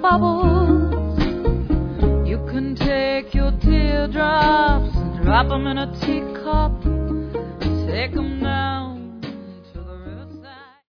bubbles. You can take your teardrops and drop them in a teacup, take them down